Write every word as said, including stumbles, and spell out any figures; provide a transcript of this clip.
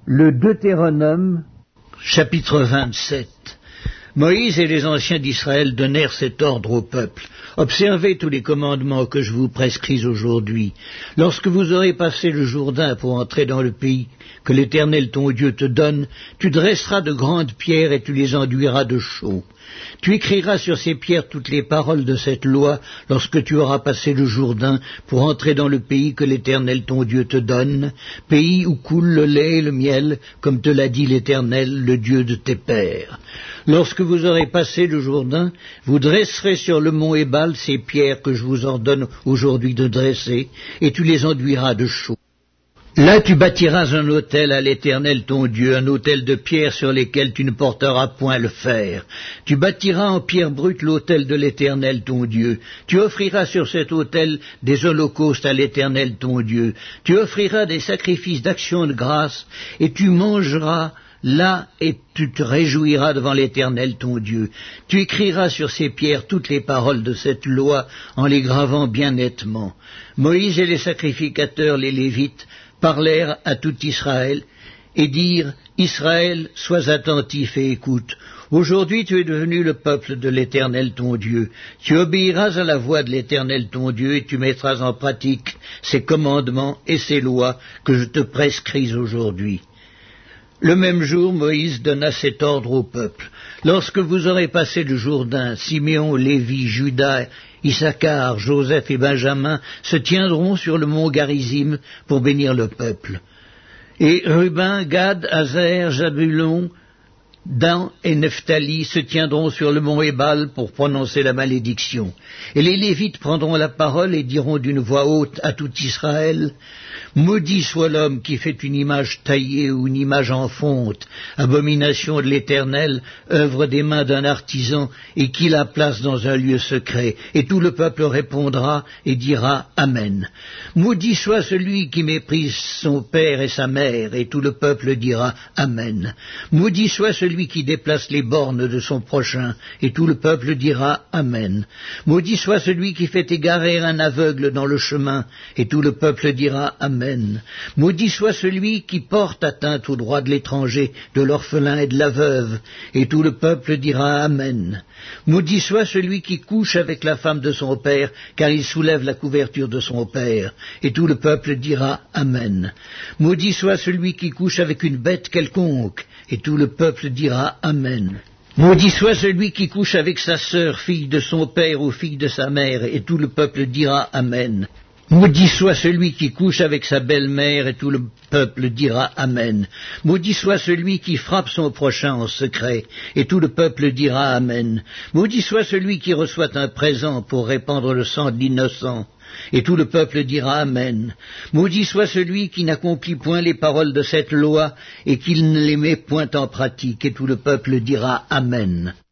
Le Deutéronome, chapitre vingt-sept. Moïse et les anciens d'Israël donnèrent cet ordre au peuple. Observez tous les commandements que je vous prescris aujourd'hui. Lorsque vous aurez passé le Jourdain pour entrer dans le pays que l'Éternel ton Dieu te donne, tu dresseras de grandes pierres et tu les enduiras de chaux. Tu écriras sur ces pierres toutes les paroles de cette loi lorsque tu auras passé le Jourdain pour entrer dans le pays que l'Éternel ton Dieu te donne, pays où coule le lait et le miel, comme te l'a dit l'Éternel, le Dieu de tes pères. Lorsque vous aurez passé le Jourdain, vous dresserez sur le mont Ébal ces pierres que je vous ordonne aujourd'hui de dresser, et tu les enduiras de chaux. Là tu bâtiras un autel à l'Éternel ton Dieu, un autel de pierres sur lesquelles tu ne porteras point le fer. Tu bâtiras en pierre brute l'autel de l'Éternel ton Dieu. Tu offriras sur cet autel des holocaustes à l'Éternel ton Dieu. Tu offriras des sacrifices d'action de grâce, et tu mangeras là, et tu te réjouiras devant l'Éternel ton Dieu. Tu écriras sur ces pierres toutes les paroles de cette loi, en les gravant bien nettement. Moïse et les sacrificateurs, les Lévites, parlèrent à tout Israël, et dirent, Israël, sois attentif et écoute. Aujourd'hui tu es devenu le peuple de l'Éternel ton Dieu. Tu obéiras à la voix de l'Éternel ton Dieu, et tu mettras en pratique ses commandements et ses lois que je te prescris aujourd'hui. Le même jour, Moïse donna cet ordre au peuple. Lorsque vous aurez passé le Jourdain, Siméon, Lévi, Juda, Issachar, Joseph et Benjamin se tiendront sur le mont Garizim pour bénir le peuple. Et Ruben, Gad, Aser, Zabulon, Dan et Nephtali se tiendront sur le mont Ébal pour prononcer la malédiction. Et les Lévites prendront la parole et diront d'une voix haute à tout Israël, maudit soit l'homme qui fait une image taillée ou une image en fonte, abomination de l'Éternel, œuvre des mains d'un artisan, et qui la place dans un lieu secret. Et tout le peuple répondra et dira Amen. Maudit soit celui qui méprise son père et sa mère, et tout le peuple dira Amen. Maudit soit celui qui déplace les bornes de son prochain, et tout le peuple dira Amen. Maudit soit celui qui fait égarer un aveugle dans le chemin, et tout le peuple dira Amen. Maudit soit celui qui porte atteinte aux droits de l'étranger, de l'orphelin et de la veuve, et tout le peuple dira Amen. Maudit soit celui qui couche avec la femme de son père, car il soulève la couverture de son père, et tout le peuple dira Amen. Maudit soit celui qui couche avec une bête quelconque, et tout le peuple dira Amen. Maudit soit celui qui couche avec sa sœur, fille de son père ou fille de sa mère, et tout le peuple dira Amen. Maudit soit celui qui couche avec sa belle-mère, et tout le peuple dira Amen. Maudit soit celui qui frappe son prochain en secret, et tout le peuple dira Amen. Maudit soit celui qui reçoit un présent pour répandre le sang de l'innocent, et tout le peuple dira Amen. Maudit soit celui qui n'accomplit point les paroles de cette loi, et qui ne les met point en pratique, et tout le peuple dira Amen.